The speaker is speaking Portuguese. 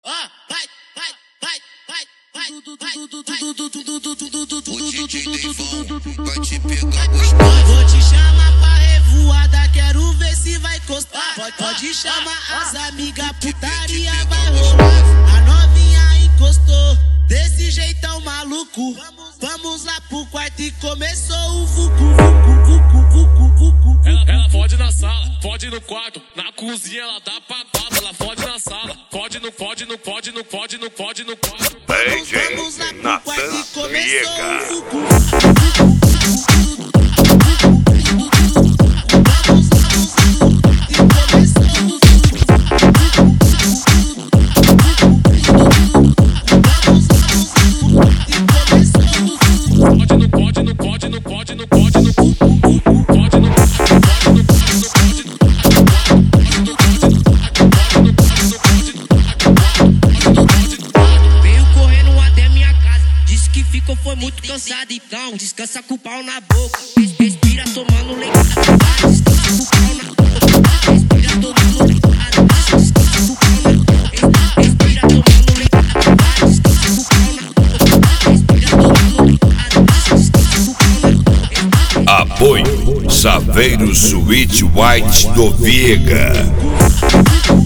Vai te pegar gostoso. Vou te chamar pra revoada, quero ver se vai costar. Pode chamar as amigas, putaria vai rolar. A novinha encostou, desse jeitão maluco. Vamos lá pro quarto e começou o vucu, vucu, vucu, vucu, vucu. Ela fode na sala, fode no quarto, na cozinha ela dá pra baba. Ela fode na sala, fode no quarto. Vamos lá pro quarto e começou o vucu. Foi muito cansado, então descansa com o pau na boca. Respira tomando leite. Descansa com o pau na boca. Respira tomando leite. Descansa com o pau na boca. Respira tomando leite. Descansa com o pau na boca. Respira tomando leite. Descansa com o pau na boca. Apoio Saveiros Sweet White do Viega.